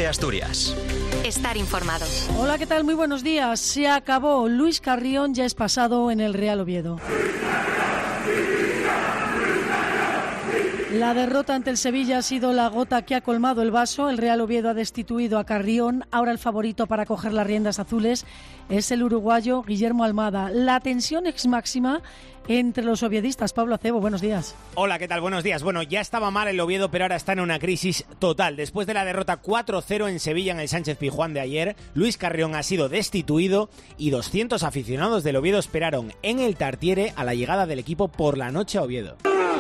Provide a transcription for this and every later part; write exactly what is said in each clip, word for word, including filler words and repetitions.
de Asturias. Estar informado. Hola, ¿qué tal? Muy buenos días. Se acabó. Luis Carrión ya es pasado en el Real Oviedo. La derrota ante el Sevilla ha sido la gota que ha colmado el vaso. El Real Oviedo ha destituido a Carrión. Ahora el favorito para coger las riendas azules es el uruguayo Guillermo Almada. La tensión es máxima entre los oviedistas. Pablo Acebo, buenos días. Hola, ¿qué tal? Buenos días. Bueno, ya estaba mal el Oviedo, pero ahora está en una crisis total. Después de la derrota cuatro cero en Sevilla en el Sánchez Pizjuán de ayer, Luis Carrión ha sido destituido y doscientos aficionados del Oviedo esperaron en el Tartiere a la llegada del equipo por la noche a Oviedo.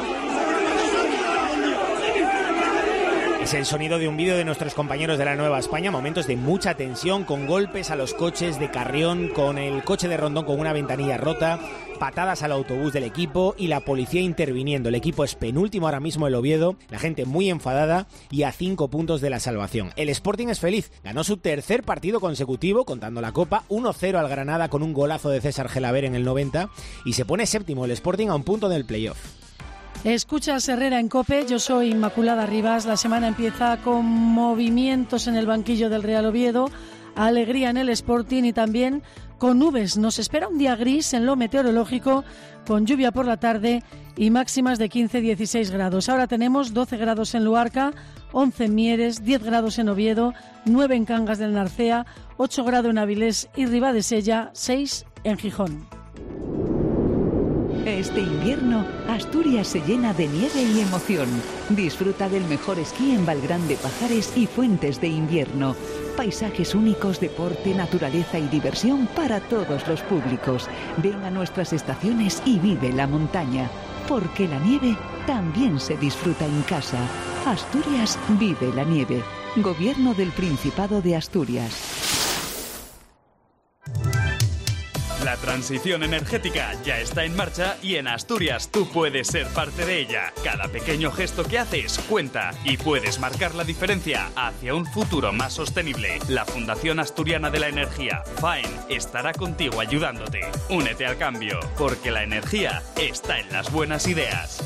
Es el sonido de un vídeo de nuestros compañeros de la Nueva España, momentos de mucha tensión, con golpes a los coches de Carrión, con el coche de Rondón con una ventanilla rota, patadas al autobús del equipo y la policía interviniendo. El equipo es penúltimo ahora mismo, el Oviedo, la gente muy enfadada y a cinco puntos de la salvación. El Sporting es feliz, ganó su tercer partido consecutivo, contando la Copa, uno cero al Granada con un golazo de César Gelaber en el noventa y se pone séptimo el Sporting a un punto del playoff. Escuchas Herrera en COPE, yo soy Inmaculada Rivas. La semana empieza con movimientos en el banquillo del Real Oviedo, alegría en el Sporting y también con nubes. Nos espera un día gris en lo meteorológico, con lluvia por la tarde y máximas de quince a dieciséis grados. Ahora tenemos doce grados en Luarca, once en Mieres, diez grados en Oviedo, nueve en Cangas del Narcea, ocho grados en Avilés y Ribadesella, seis en Gijón. Este invierno, Asturias se llena de nieve y emoción. Disfruta del mejor esquí en Valgrande Pajares y Fuentes de Invierno. Paisajes únicos, deporte, naturaleza y diversión para todos los públicos. Ven a nuestras estaciones y vive la montaña. Porque la nieve también se disfruta en casa. Asturias vive la nieve. Gobierno del Principado de Asturias. La transición energética ya está en marcha y en Asturias tú puedes ser parte de ella. Cada pequeño gesto que haces cuenta y puedes marcar la diferencia hacia un futuro más sostenible. La Fundación Asturiana de la Energía, FAEN, estará contigo ayudándote. Únete al cambio, porque la energía está en las buenas ideas.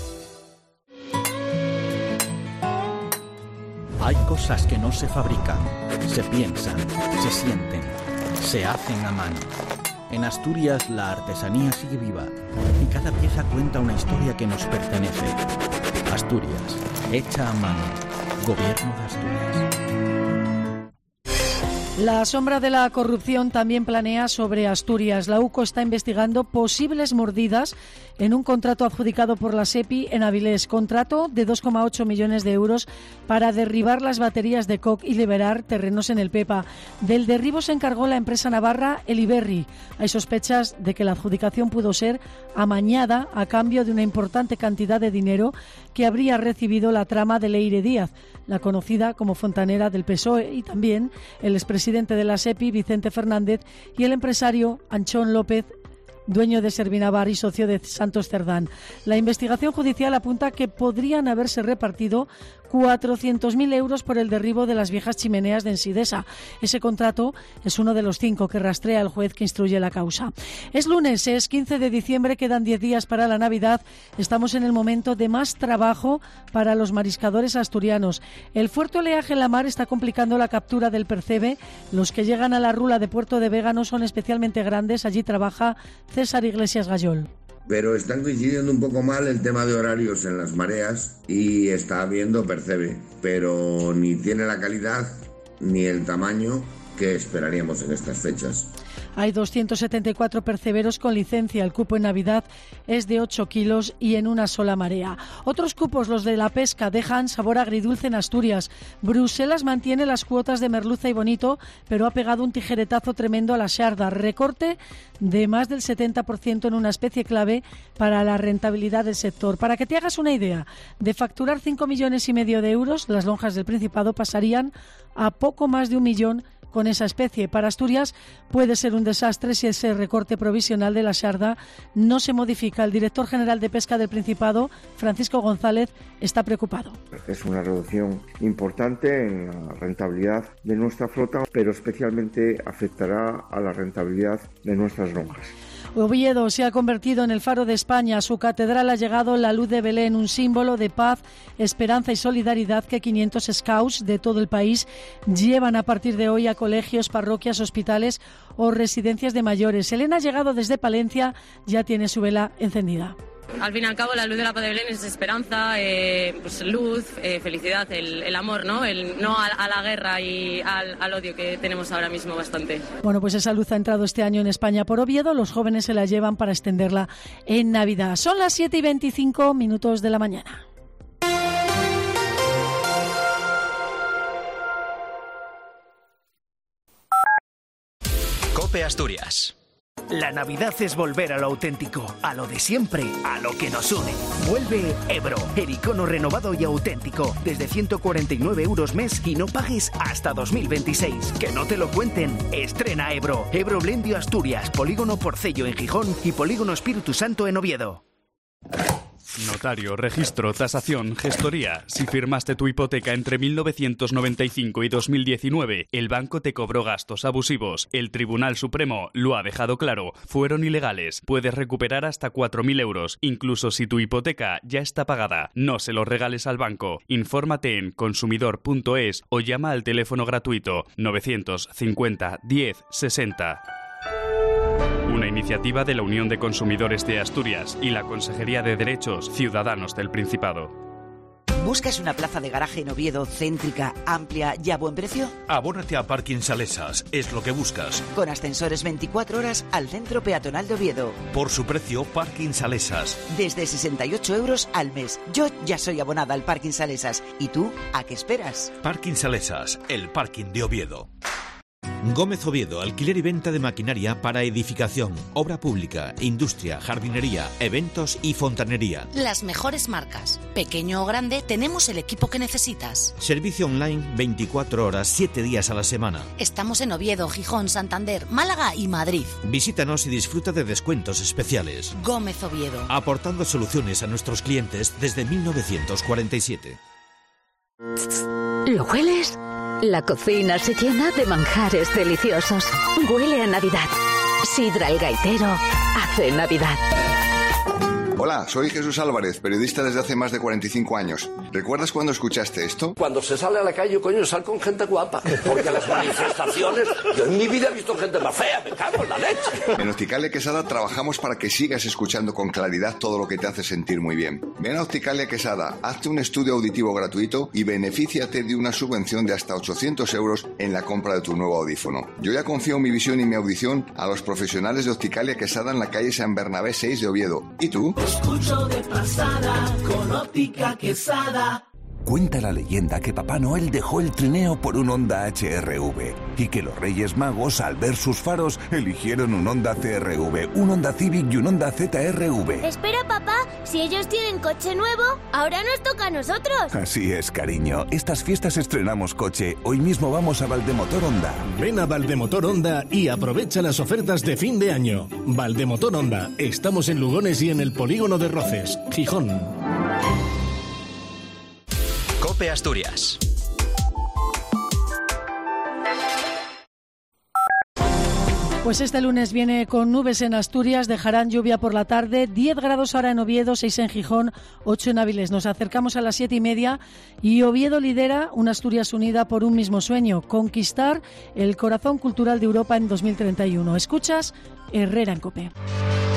Hay cosas que no se fabrican, se piensan, se sienten, se hacen a mano. En Asturias la artesanía sigue viva y cada pieza cuenta una historia que nos pertenece. Asturias, hecha a mano. Gobierno de Asturias. La sombra de la corrupción también planea sobre Asturias. La UCO está investigando posibles mordidas en un contrato adjudicado por la SEPI en Avilés. Contrato de dos coma ocho millones de euros para derribar las baterías de coque y liberar terrenos en el Pepa. Del derribo se encargó la empresa navarra El Iberri. Hay sospechas de que la adjudicación pudo ser amañada a cambio de una importante cantidad de dinero que habría recibido la trama de Leire Díaz, la conocida como fontanera del P S O E, y también el expresidente de la SEPI, Vicente Fernández, y el empresario Anchón López, dueño de Servinavar y socio de Santos Cerdán. La investigación judicial apunta que podrían haberse repartido cuatrocientos mil euros por el derribo de las viejas chimeneas de Ensidesa. Ese contrato es uno de los cinco que rastrea el juez que instruye la causa. Es lunes, es quince de diciembre, quedan diez días para la Navidad. Estamos en el momento de más trabajo para los mariscadores asturianos. El fuerte oleaje en la mar está complicando la captura del percebe. Los que llegan a la rula de Puerto de Vega no son especialmente grandes. Allí trabaja César Iglesias Gallol. Pero están coincidiendo un poco mal el tema de horarios en las mareas y está habiendo percebe, pero ni tiene la calidad ni el tamaño que esperaríamos en estas fechas. Hay doscientos setenta y cuatro perceberos con licencia. El cupo en Navidad es de ocho kilos y en una sola marea. Otros cupos, los de la pesca, dejan sabor agridulce en Asturias. Bruselas mantiene las cuotas de merluza y bonito, pero ha pegado un tijeretazo tremendo a la xarda. Recorte de más del setenta por ciento en una especie clave para la rentabilidad del sector. Para que te hagas una idea, de facturar cinco millones y medio de euros, las lonjas del Principado pasarían a poco más de un millón con esa especie. Para Asturias puede ser un desastre si ese recorte provisional de la xarda no se modifica. El director general de Pesca del Principado, Francisco González, está preocupado. Es una reducción importante en la rentabilidad de nuestra flota, pero especialmente afectará a la rentabilidad de nuestras lonjas. Oviedo se ha convertido en el faro de España. A su catedral ha llegado la luz de Belén, un símbolo de paz, esperanza y solidaridad que quinientos scouts de todo el país llevan a partir de hoy a colegios, parroquias, hospitales o residencias de mayores. Elena ha llegado desde Palencia, ya tiene su vela encendida. Al fin y al cabo, la luz de la paz de Belén es esperanza, eh, pues luz, eh, felicidad, el, el amor, ¿no? El no a, a la guerra y al, al odio que tenemos ahora mismo bastante. Bueno, pues esa luz ha entrado este año en España por Oviedo. Los jóvenes se la llevan para extenderla en Navidad. Son las siete y veinticinco minutos de la mañana. COPE Asturias. La Navidad es volver a lo auténtico, a lo de siempre, a lo que nos une. Vuelve Ebro, el icono renovado y auténtico, desde ciento cuarenta y nueve euros mes y no pagues hasta dos mil veintiséis. Que no te lo cuenten, estrena Ebro. Ebro Blendio Asturias, Polígono Porcello en Gijón y Polígono Espíritu Santo en Oviedo. Notario, registro, tasación, gestoría. Si firmaste tu hipoteca entre mil novecientos noventa y cinco y dos mil diecinueve, el banco te cobró gastos abusivos. El Tribunal Supremo lo ha dejado claro. Fueron ilegales. Puedes recuperar hasta cuatro mil euros, incluso si tu hipoteca ya está pagada. No se los regales al banco. Infórmate en consumidor punto es o llama al teléfono gratuito novecientos cincuenta diez sesenta. Una iniciativa de la Unión de Consumidores de Asturias y la Consejería de Derechos Ciudadanos del Principado. ¿Buscas una plaza de garaje en Oviedo céntrica, amplia y a buen precio? Abónate a Parking Salesas, es lo que buscas. Con ascensores veinticuatro horas al centro peatonal de Oviedo. Por su precio, Parking Salesas. Desde sesenta y ocho euros al mes. Yo ya soy abonada al Parking Salesas. ¿Y tú, a qué esperas? Parking Salesas, el parking de Oviedo. Gómez Oviedo, alquiler y venta de maquinaria para edificación, obra pública, industria, jardinería, eventos y fontanería. Las mejores marcas. Pequeño o grande, tenemos el equipo que necesitas. Servicio online veinticuatro horas, siete días a la semana. Estamos en Oviedo, Gijón, Santander, Málaga y Madrid. Visítanos y disfruta de descuentos especiales. Gómez Oviedo. Aportando soluciones a nuestros clientes desde mil novecientos cuarenta y siete. ¿Lo hueles? La cocina se llena de manjares deliciosos. Huele a Navidad. Sidra el Gaitero hace Navidad. Hola, soy Jesús Álvarez, periodista desde hace más de cuarenta y cinco años. ¿Recuerdas cuando escuchaste esto? Cuando se sale a la calle, coño, sal con gente guapa. Porque las manifestaciones... Yo en mi vida he visto gente más fea, me cago en la leche. En Opticalia Quesada trabajamos para que sigas escuchando con claridad todo lo que te hace sentir muy bien. Ven a Opticalia Quesada, hazte un estudio auditivo gratuito y benefíciate de una subvención de hasta ochocientos euros en la compra de tu nuevo audífono. Yo ya confío en mi visión y mi audición a los profesionales de Opticalia Quesada en la calle San Bernabé seis de Oviedo. ¿Y tú? Escucho de pasada con Óptica Quesada. Cuenta la leyenda que Papá Noel dejó el trineo por un Honda H R V y que los Reyes Magos, al ver sus faros, eligieron un Honda C R V, un Honda Civic y un Honda Z R V. Espera, papá, si ellos tienen coche nuevo, ahora nos toca a nosotros. Así es, cariño. Estas fiestas estrenamos coche. Hoy mismo vamos a Valdemotor Honda. Ven a Valdemotor Honda y aprovecha las ofertas de fin de año. Valdemotor Honda. Estamos en Lugones y en el Polígono de Roces, Gijón. COPE Asturias. Pues este lunes viene con nubes en Asturias, dejarán lluvia por la tarde, diez grados ahora en Oviedo, seis en Gijón, ocho en Áviles. Nos acercamos a las siete y media y Oviedo lidera una Asturias unida por un mismo sueño, conquistar el corazón cultural de Europa en dos mil treinta y uno. Escuchas Herrera en COPE.